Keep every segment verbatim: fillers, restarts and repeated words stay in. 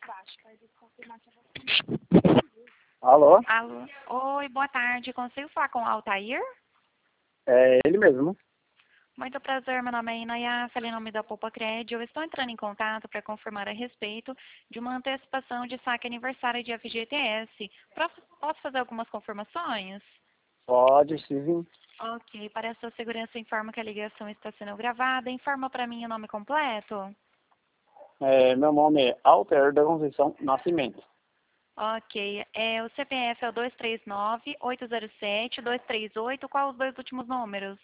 Alô? Alô. Oi, boa tarde. Consigo falar com o Altair? É ele mesmo. Muito prazer, meu nome é Inayassa, em nome da Poupa Cred. Eu estou entrando em contato para confirmar a respeito de uma antecipação de saque aniversário de F G T S. Posso posso fazer algumas confirmações? Pode, sim. Ok, para a sua segurança, informo que a ligação está sendo gravada. Informa para mim o nome completo. É, meu nome é Altair da Conceição Nascimento. Ok, é, o C P F é o dois três nove, oito zero sete, dois três oito. Qual os dois últimos números?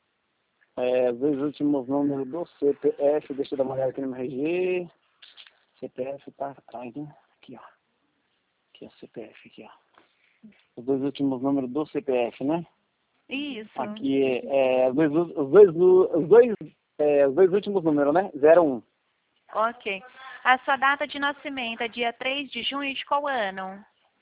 É, os dois últimos números do C P F, deixa eu dar uma olhada aqui no meu R G. C P F tá atrás, né? Aqui, ó. Aqui, ó, C P F, aqui, ó. Os dois últimos números do C P F, né? Isso. Aqui é, é os dois, os dois, os dois, é, os dois últimos números, né? zero um. Ok. A sua data de nascimento é dia três de junho de qual ano?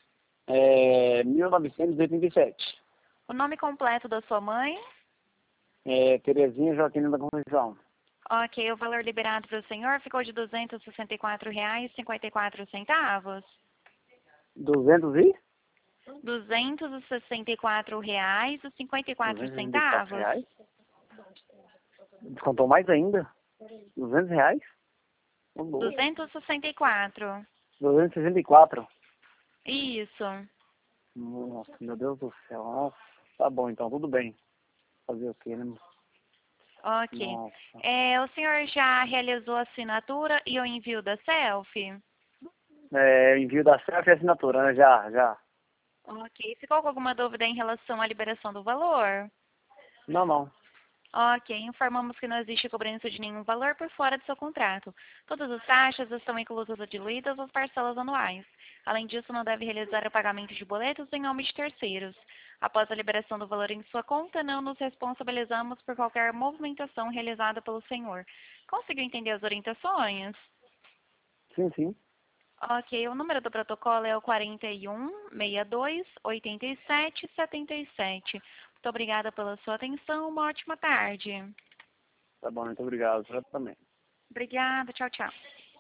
É, mil novecentos e oitenta e sete. O nome completo da sua mãe? É, Terezinha Joaquina da Conceição. Ok, o valor liberado para o senhor ficou de duzentos e sessenta e quatro reais e cinquenta e quatro centavos. duzentos e? duzentos e sessenta e quatro reais e cinquenta e quatro duzentos e sessenta e quatro centavos. reais? Descontou mais ainda? duzentos reais? Ô, louco. duzentos e sessenta e quatro. duzentos e sessenta e quatro. Isso. Nossa, meu Deus do céu. Nossa, tá bom então, tudo bem. Fazer o quê, né? Ok. Nossa. É, o senhor já realizou a assinatura e o envio da selfie? É, envio da selfie e assinatura, né? Já, já. Ok. Ficou com alguma dúvida em relação à liberação do valor? Não, não. Ok, informamos que não existe cobrança de nenhum valor por fora do seu contrato. Todas as taxas estão inclusas ou diluídas às parcelas anuais. Além disso, não deve realizar o pagamento de boletos em nome de terceiros. Após a liberação do valor em sua conta, não nos responsabilizamos por qualquer movimentação realizada pelo senhor. Conseguiu entender as orientações? Sim, sim. Ok, o número do protocolo é o quarenta e um, sessenta e dois, oitenta e sete, setenta e sete. Muito obrigada pela sua atenção. Uma ótima tarde. Tá bom, muito obrigado. Você também. Obrigada. Tchau, tchau.